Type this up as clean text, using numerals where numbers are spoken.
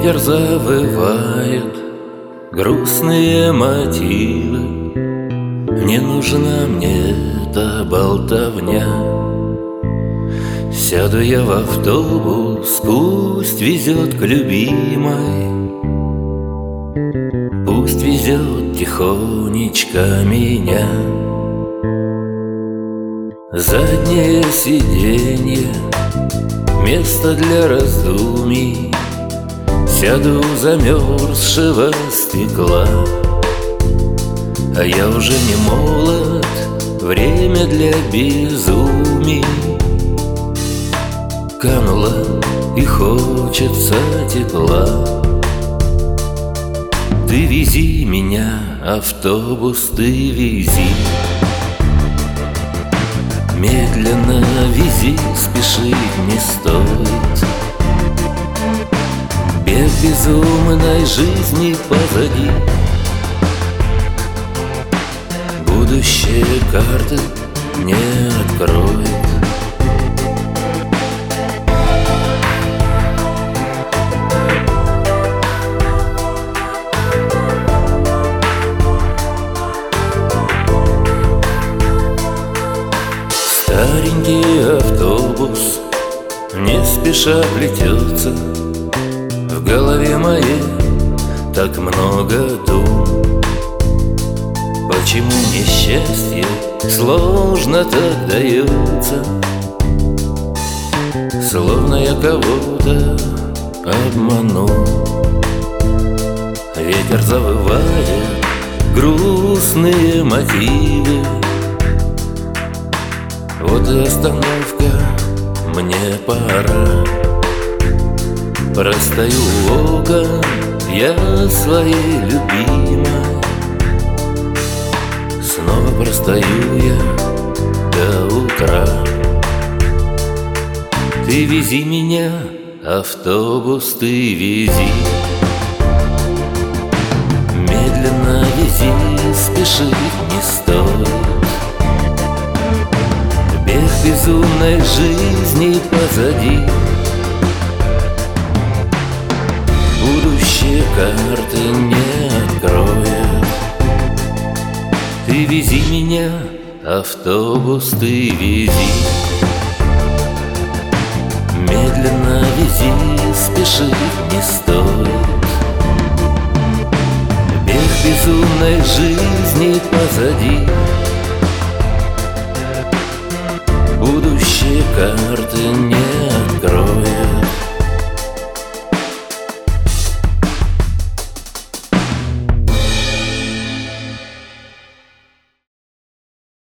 Ветер завывает грустные мотивы. Не нужна мне эта болтовня. Сяду я в автобус, пусть везет к любимой, пусть везет тихонечко меня. Заднее сиденье — место для раздумий. Сяду у замерзшего стекла. А я уже не молод, время для безумий. Канула и хочется тепла. Ты вези меня, автобус, ты вези. Медленно вези, спешить не стоит. Бег безумной жизни позади. Будущее карты не откроет. Старенький автобус не спеша плетется. В голове моей так много дум. Почему мне счастье сложно так дается? Словно я кого-то обманул. Ветер завывает грустные мотивы. Вот и остановка, мне пора. Простою у окон я своей любимой. Снова простою я до утра. Ты вези меня, автобус, ты вези. Медленно вези, спешить не стоит. Бег безумной жизни позади. Будущее карты не откроет. Ты вези меня, автобус, ты вези. Медленно вези, спешить не стоит. Бег безумной жизни позади. Будущее карты не откроет.